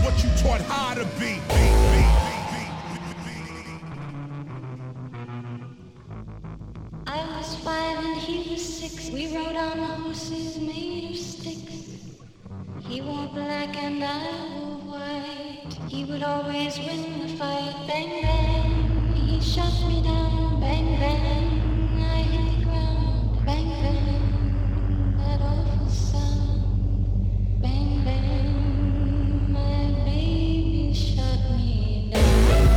what you taught how to be. I was 5 and he was 6. We rode on horses made of sticks. He wore black and I wore white. He would always win the fight. Bang, bang. He shot me down. Bang, bang. I hit the ground. Bang, bang. That awful sound. Bang, bang. My baby shot me down.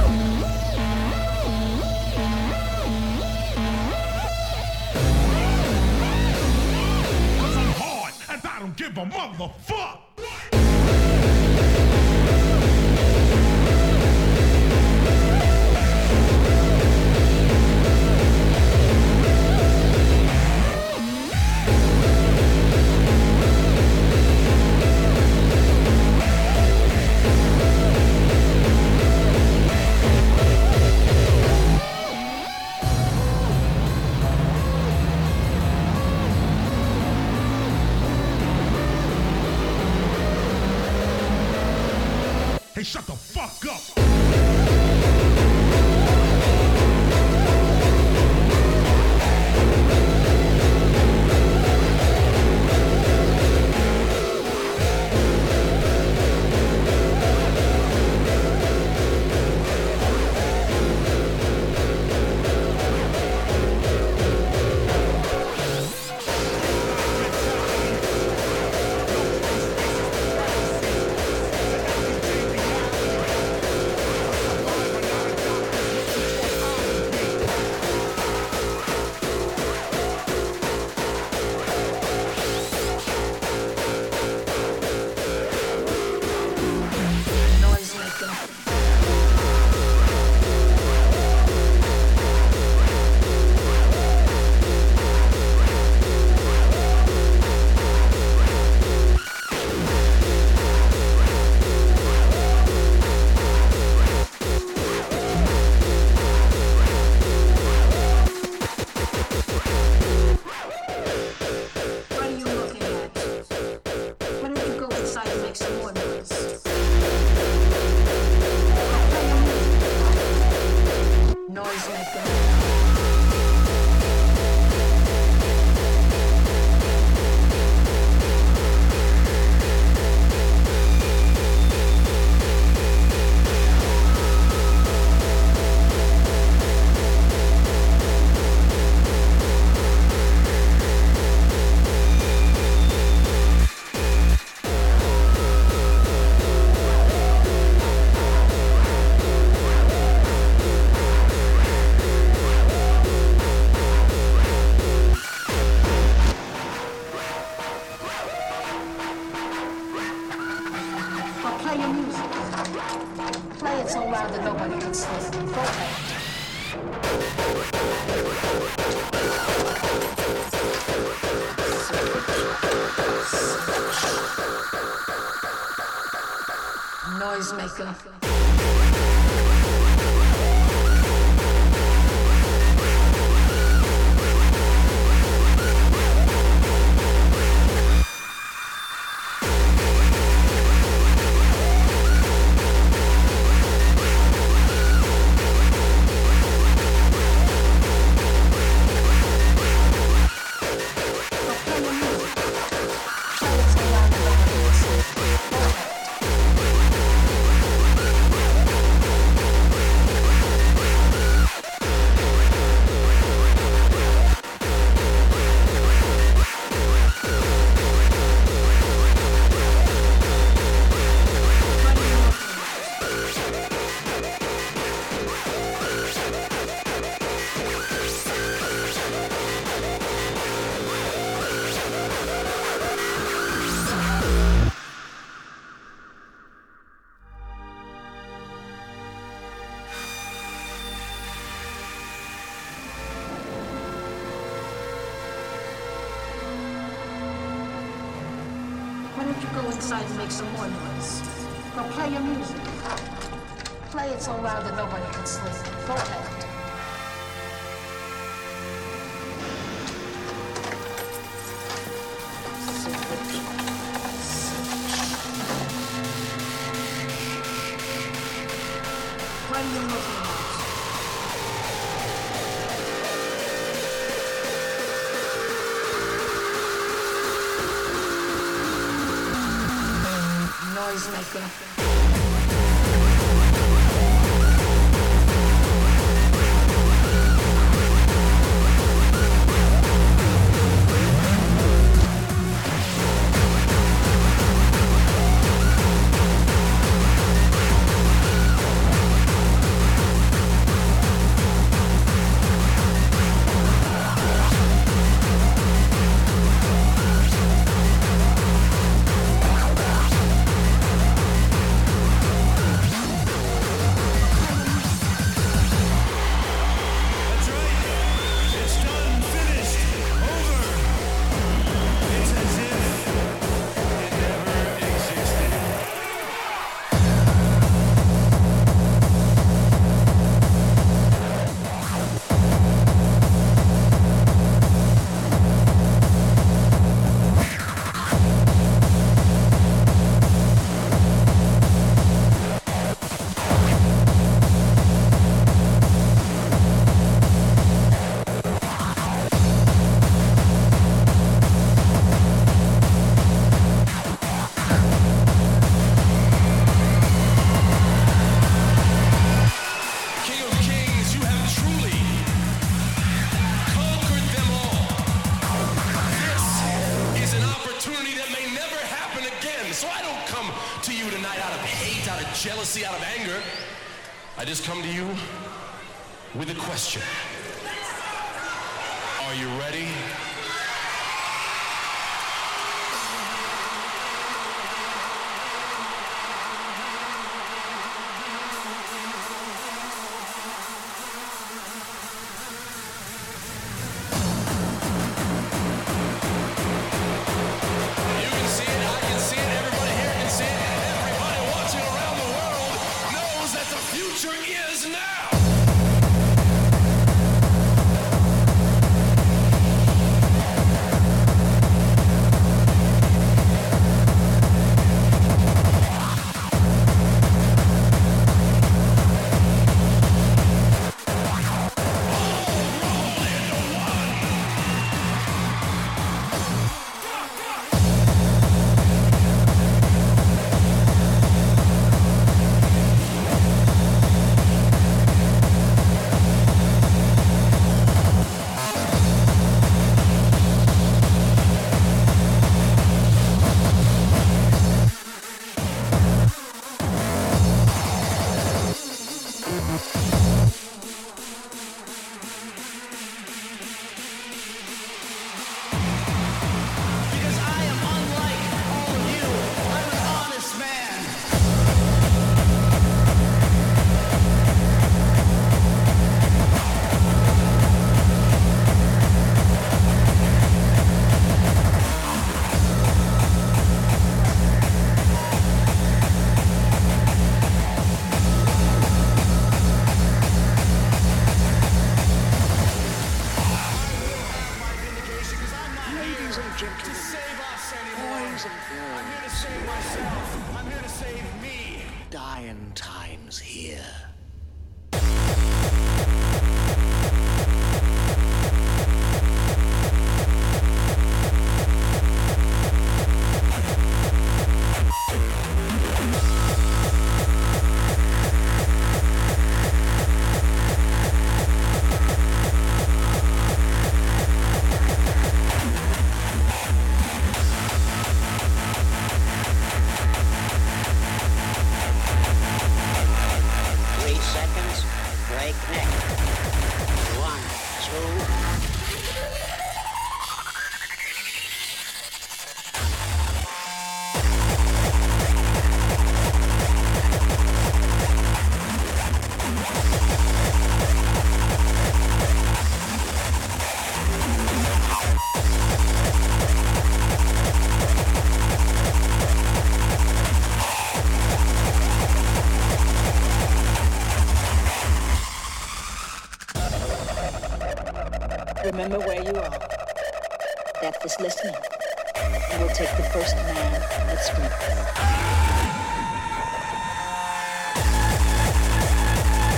I don't give a motherfucker. Hey, shut the fuck up. Noisemaker. Why don't you go inside and make some more noise? Go play your music. Play it so loud that nobody can sleep. Go ahead. plenty of Muslim ones. Noisemaker. Jealousy out of anger. I just come to you with a question. Are you ready? Dying times here. Remember where you are. Death is listening. And will take the first man that speaks.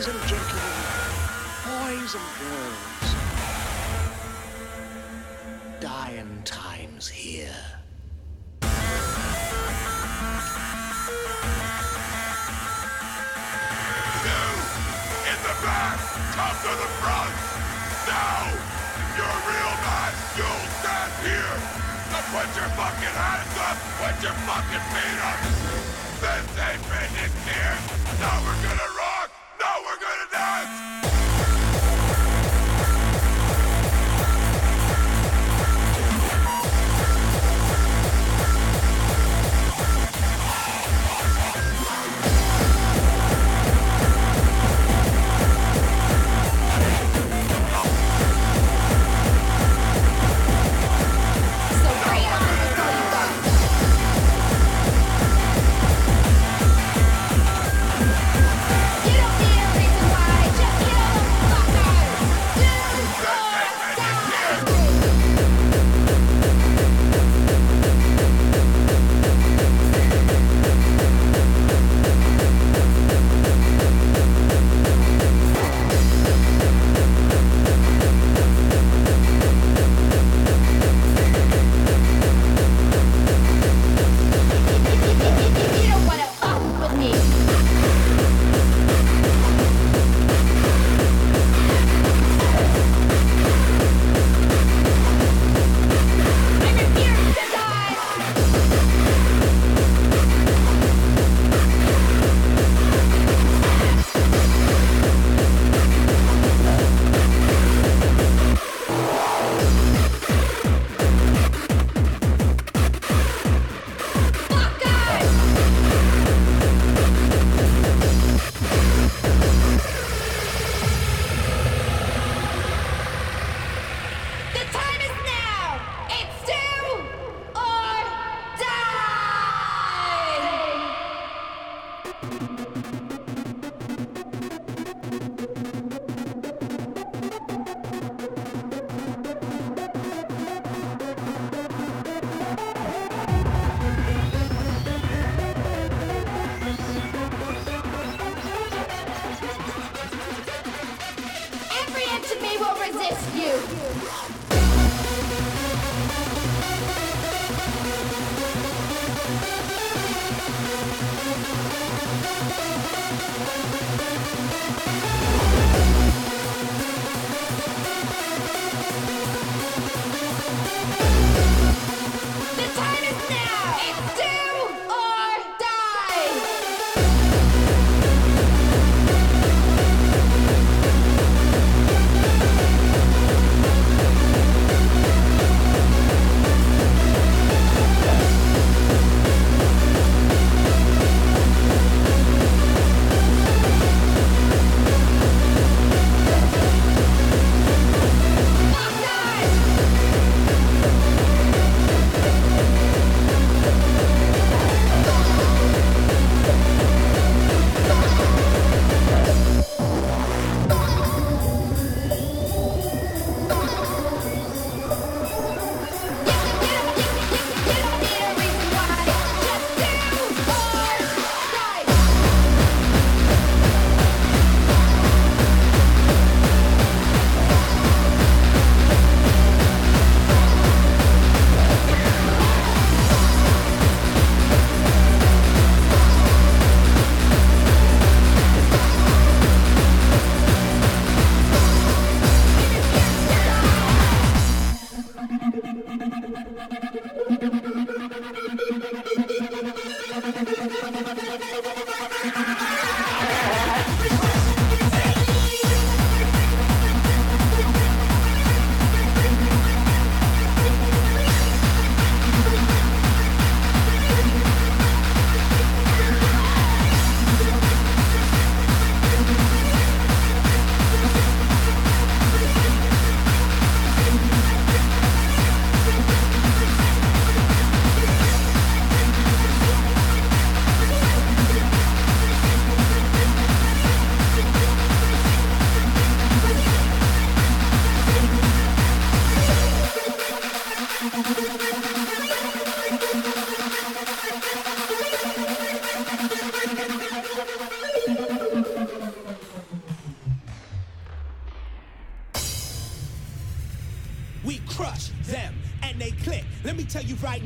Ladies and gentlemen, boys and girls, dying times here. In the back, come to the front. Now, if you're a real man, you'll stand here. Now put your fucking hands up, put your fucking feet up. This ain't business here. Now we're gonna rock, now we're gonna dance.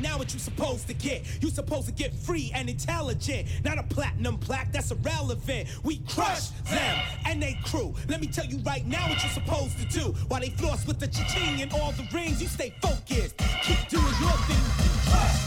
now what you supposed to get. You supposed to get free and intelligent, not a platinum plaque, that's irrelevant. We crush them and they crew. Let me tell you right now what you supposed to do. While they floss with the cha-ching and all the rings, you stay focused. Keep doing your thing. Crush.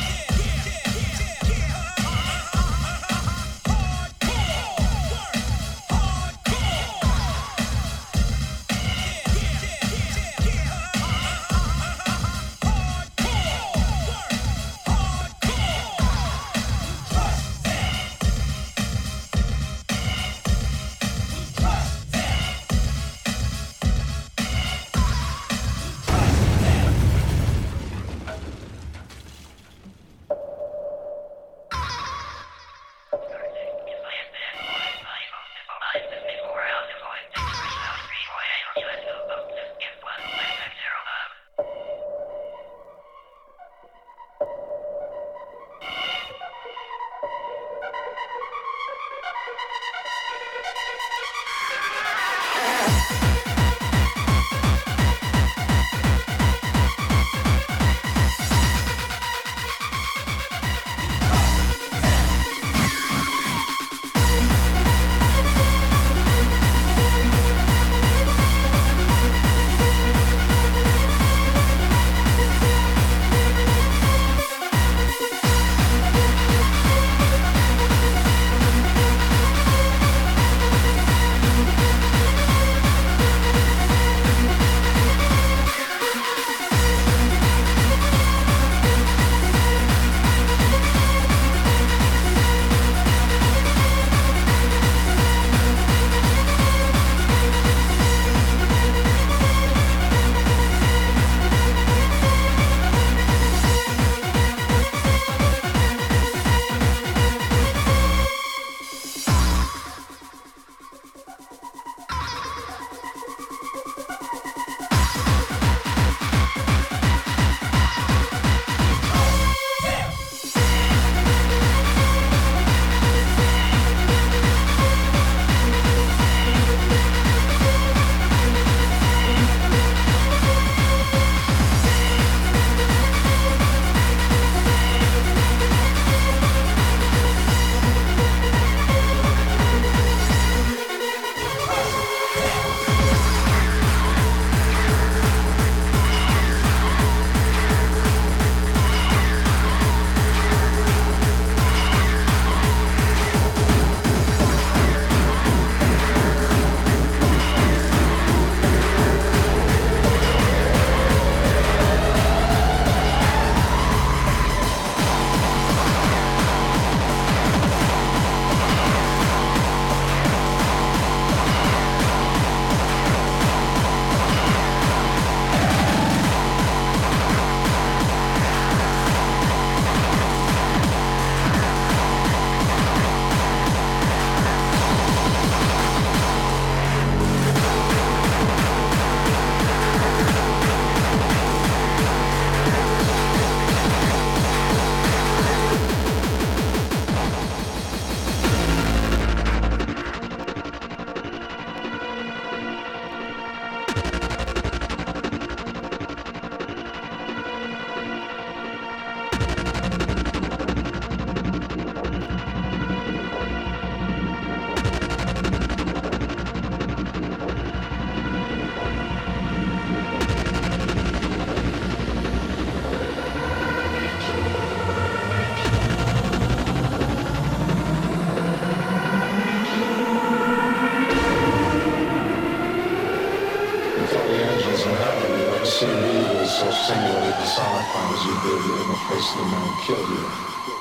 so singularly personified as you did in the face of the man who killed you.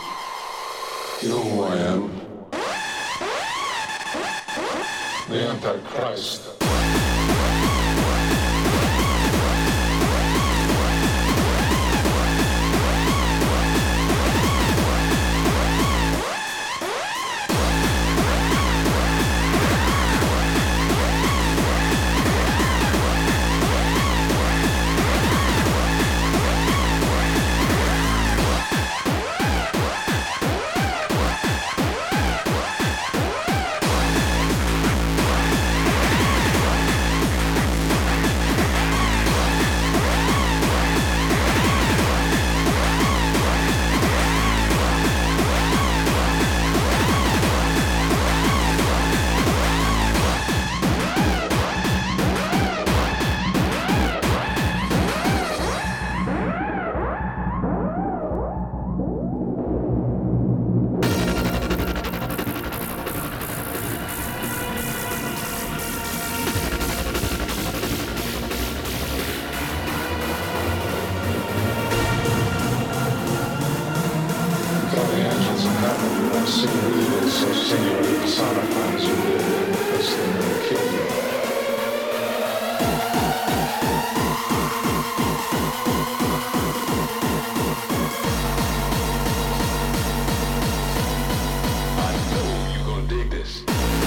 You know who I am? The Antichrist. single evil so singularly personifies you live in the place that never killed you. I know you're gonna dig this.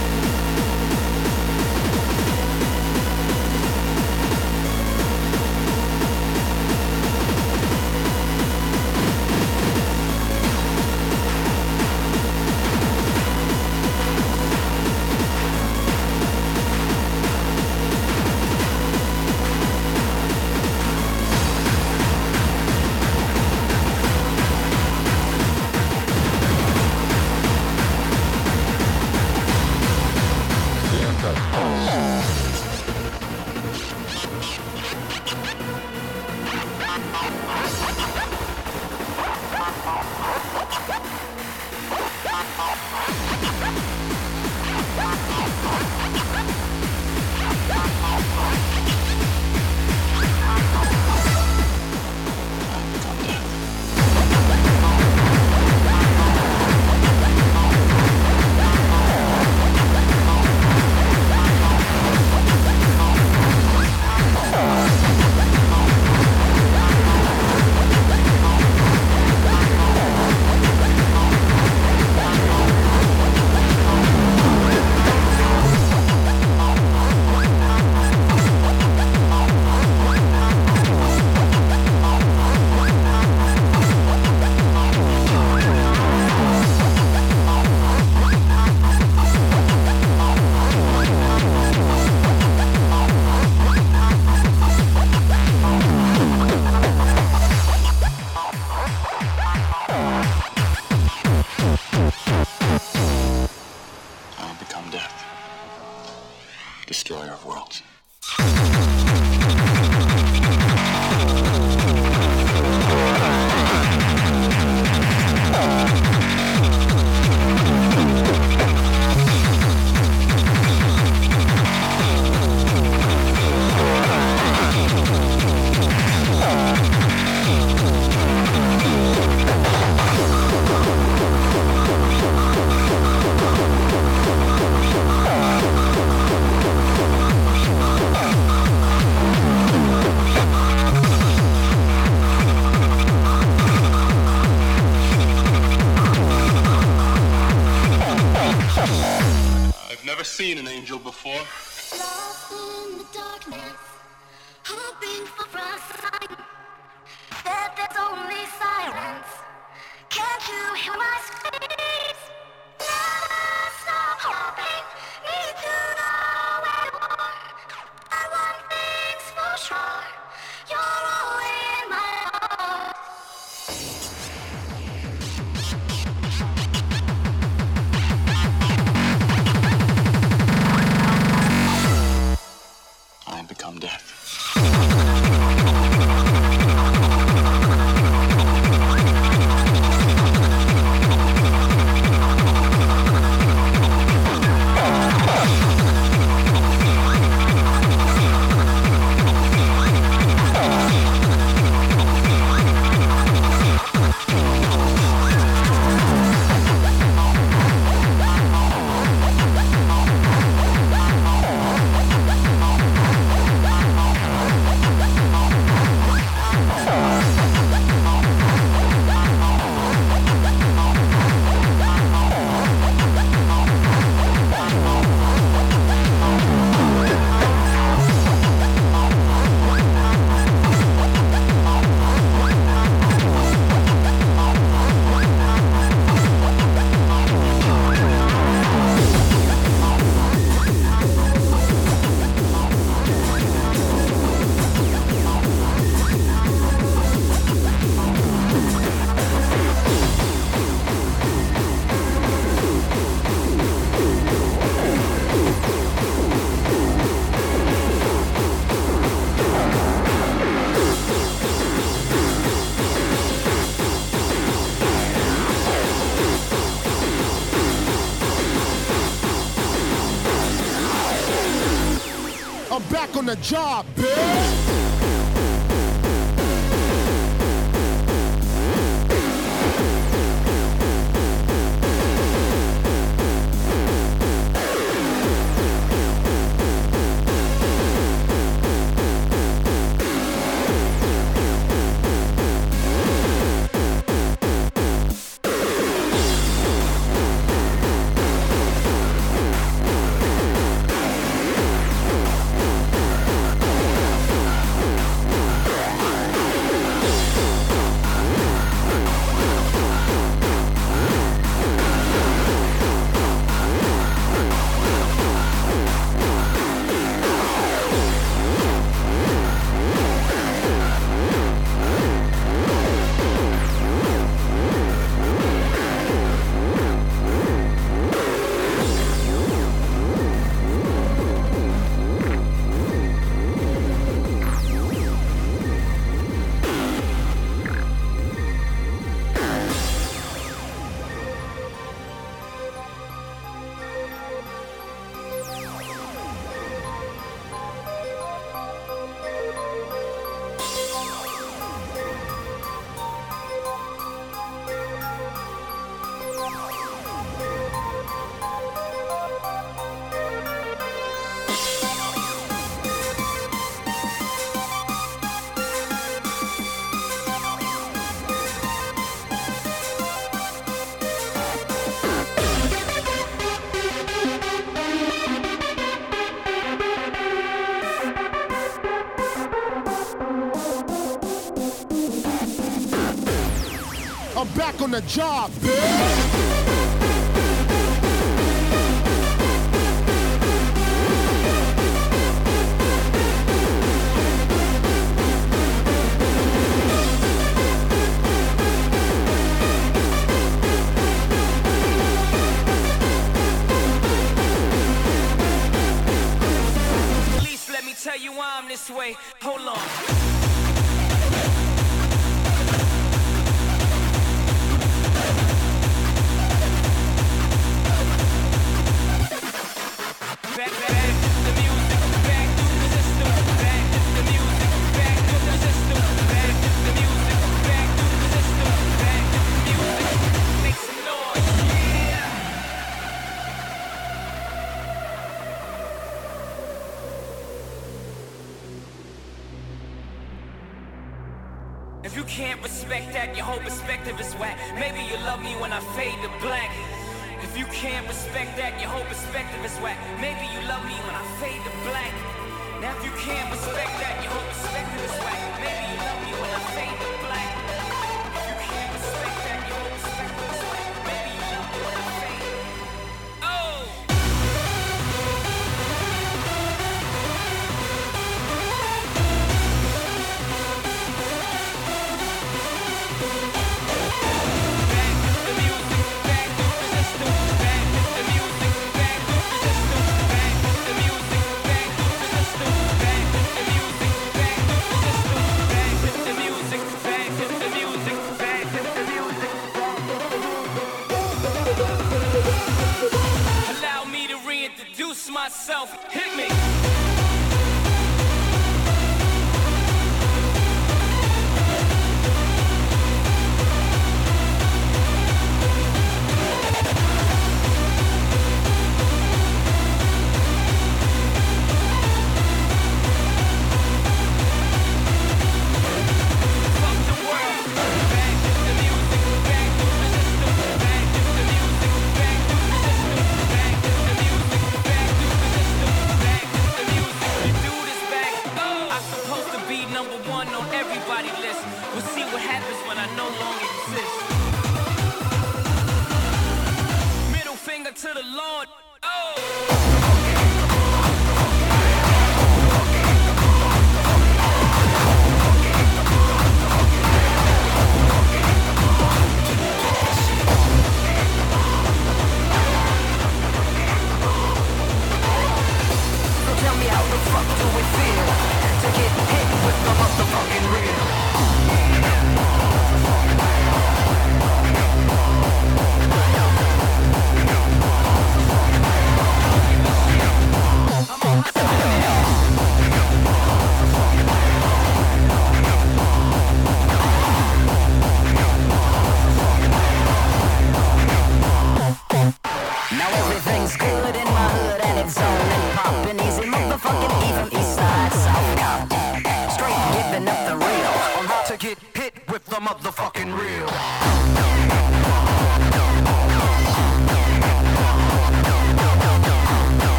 Destroyer of worlds. Seen an angel before. Lost in the darkness, hoping for a sign that there's only silence. Can't you hear my screams? Never stop hoping, need to know where you are. I want things for sure. You're always in my heart. Become death. On the job, bitch. back on the job, bitch. Tell you why I'm this way. Hold on. Back to the music, back to the system, back to the music, back to the system, back to the music, back to the system, back to the music. Make some noise, yeah. If you can't respect that, your whole perspective is whack. Maybe you love me when I fade to black. If you can't respect that, your whole perspective is whack. Maybe you love me when I fade to black. Now if you can't respect that, your whole perspective is whack. Maybe you love me when I fade to black. If you can't respect that, your whole perspective is whack. Maybe you love me when I fade. Oh! Myself, hit me. To the Lord.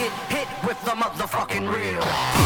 get hit with the motherfucking real.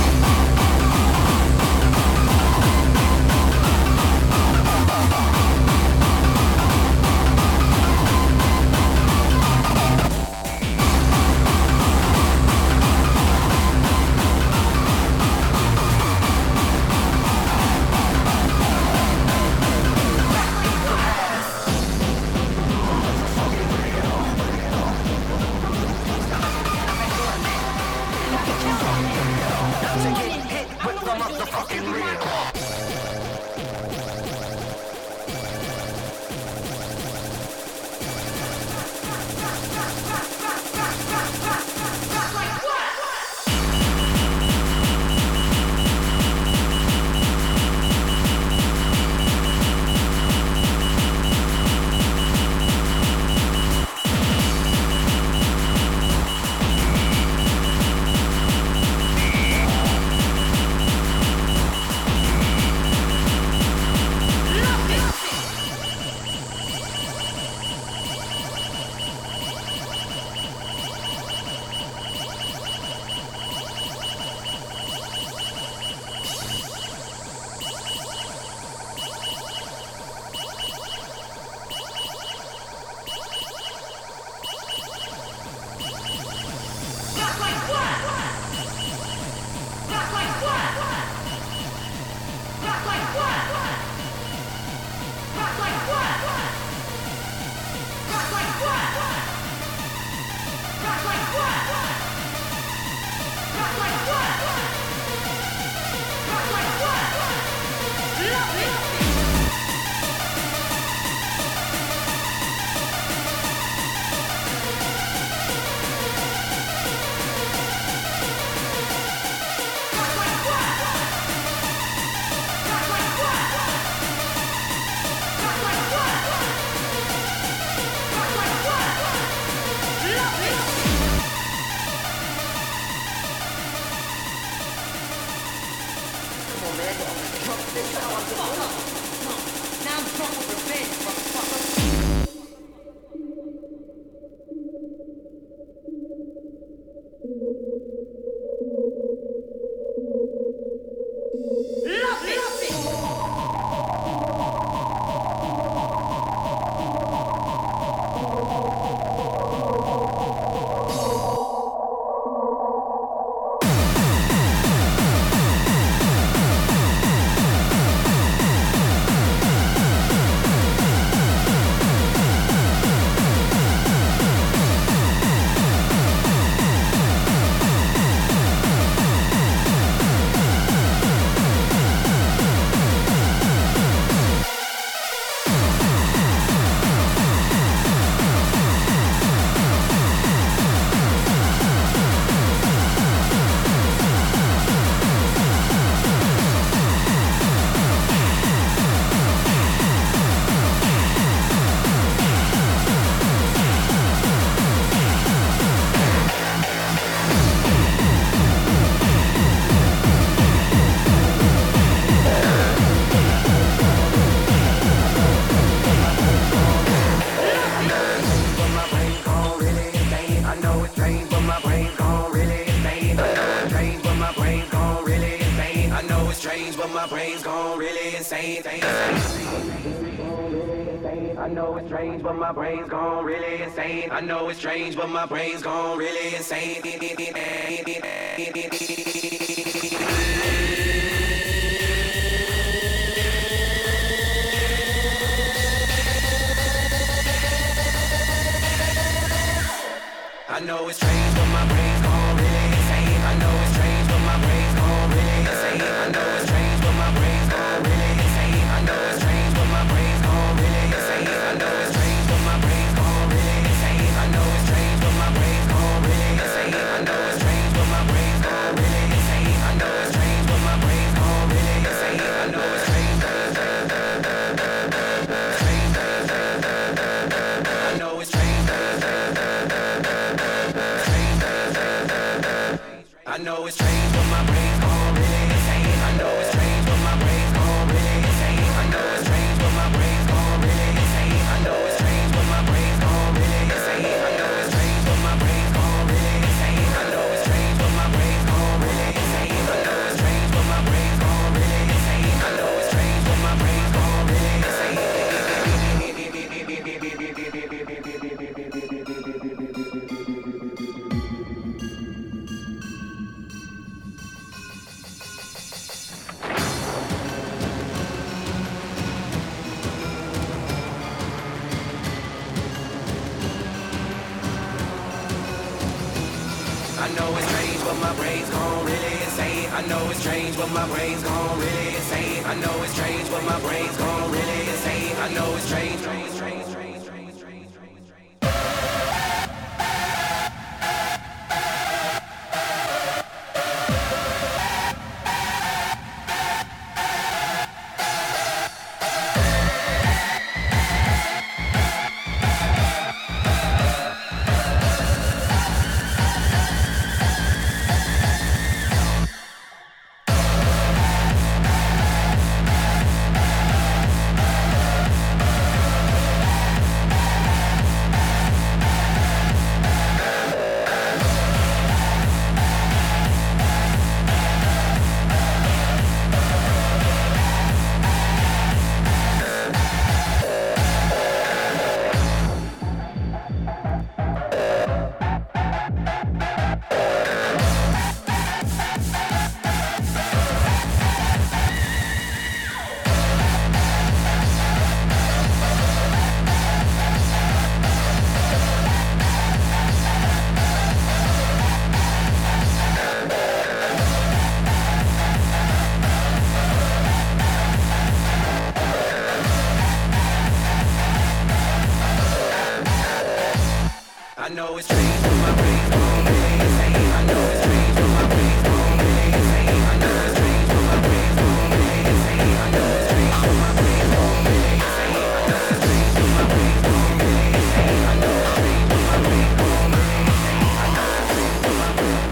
I know it's strange, but my brain's gone really insane. I know it's strange, but my brain's gone really insane. I know it's strange, but my brain's gone really insane. I know it's strange, but my brain's gone really insane. I know it's strange, but my brain's gone really insane. I know it's strange, but my brain's gone really insane. I know it's strange, but my brain's gone really insane. I know it's strange, but my brain's gone really insane. I know it's strange, but my brain's gone really insane. I know it's strange, but my brain's gone really insane. I know it's strange, I know it's strange. I know it's strange, but my brain's gone really insane. I know it's strange, but my brain's gone really insane. I know it's strange, but my brain's gone really insane. I know it's strange, but my brain's gone really insane. I know it's strange, but my brain's gone really insane. I know it's strange. I know it's strange, but my brain's gone really insane. I know it's strange, but my brain's gone really insane. I know it's strange, but my brain's gone really insane. I know it's strange, strange, strange, strange. I know it's strange, but my brain's gone really insane. I know it's strange, but my brain's gone really insane. I know it's strange, but my brain's gone really insane. I know it's strange, but my brain's gone really insane. I know it's strange, but my brain's gone really insane. I know it's strange, but my brain's gone really insane. I know it's strange, but my brain's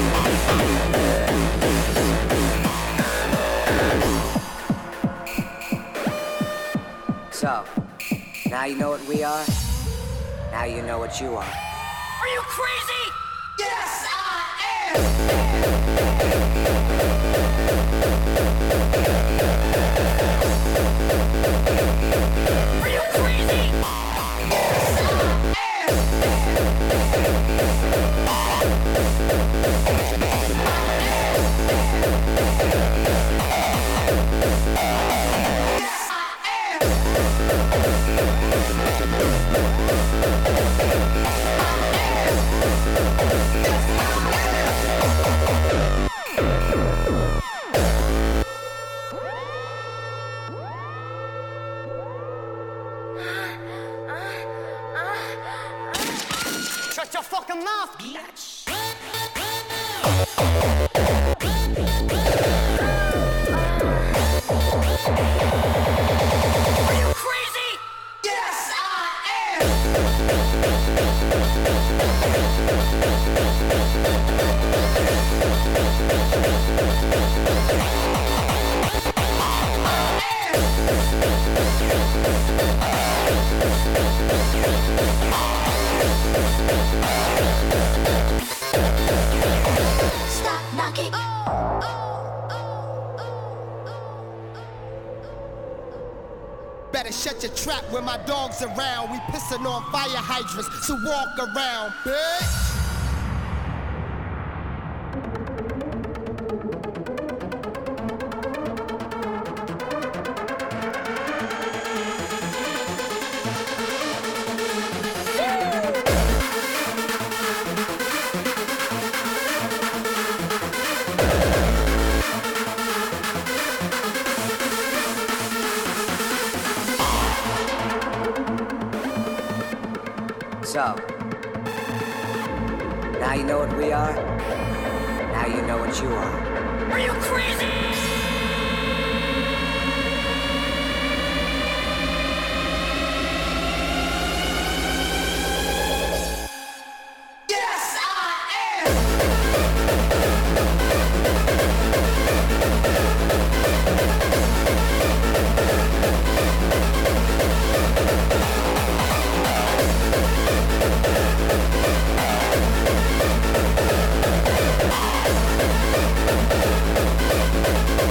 gone really insane. So, now you know what we are. Now you know what you are. Are you crazy? Yes, I Are you crazy? Shut your fucking mouth, bitch! Are you crazy? Yes, I Stop knocking. Better shut your trap when my dog's around. We pissing on fire hydrants, so walk around, bitch. So, now you know what we are. Now you know what you are. Are you crazy? Yes, I am.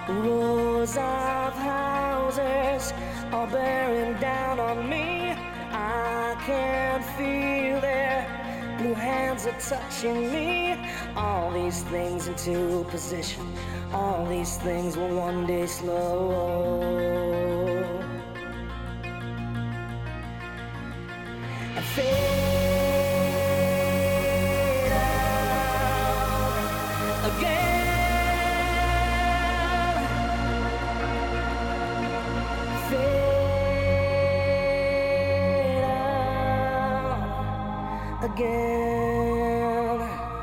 Rows of houses are bearing down on me. I can feel their blue hands are touching me. All these things into position. All these things will one day slow. I fade out again. Again.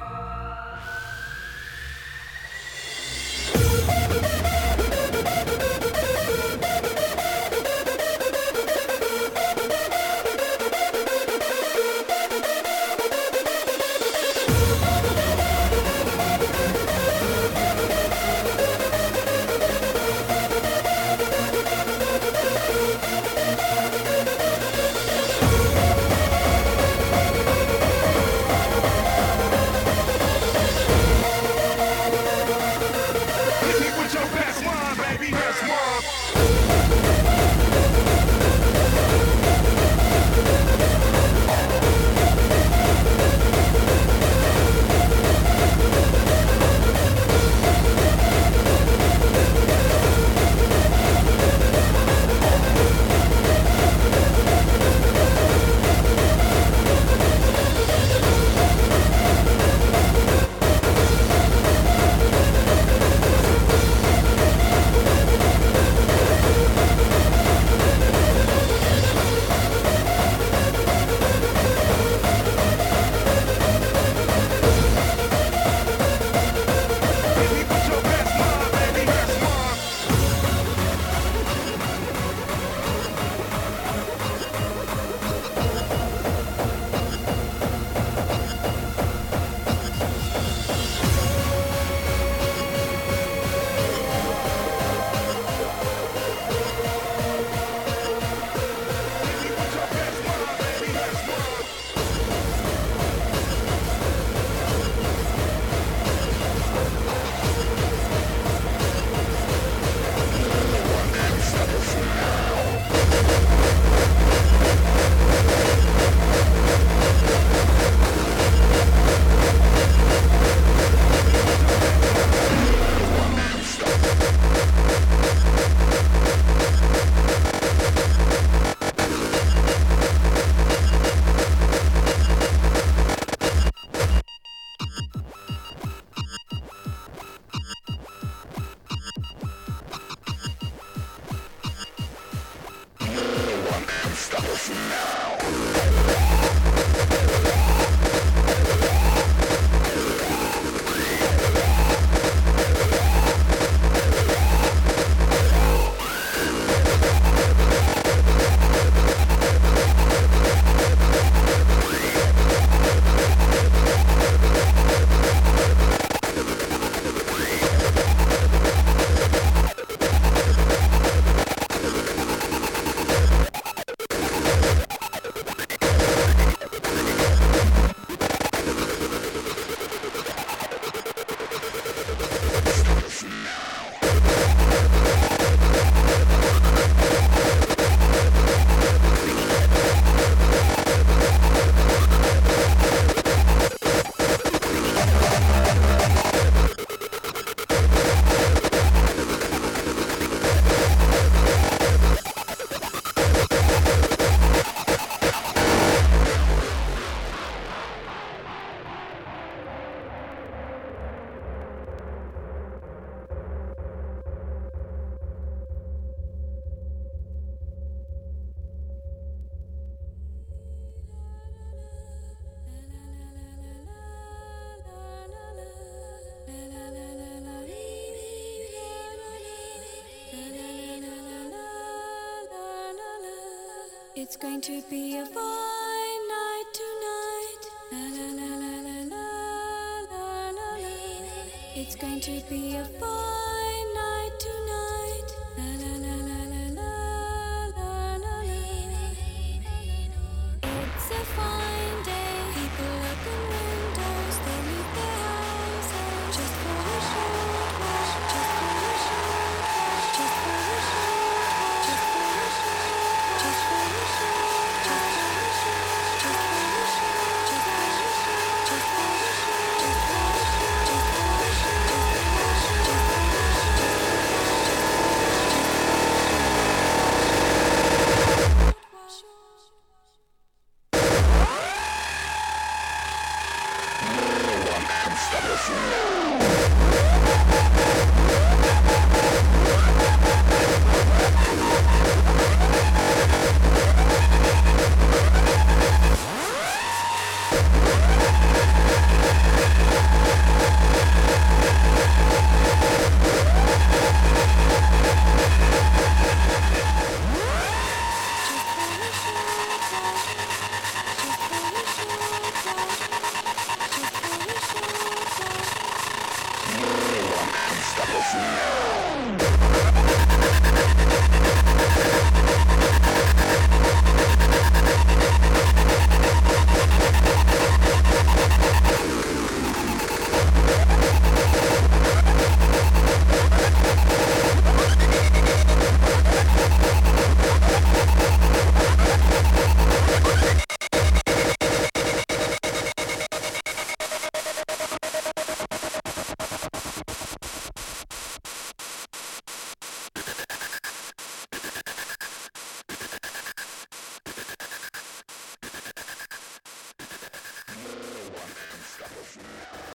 It's going to be a fine night tonight. La la la la la la la la la. It's going to be a fine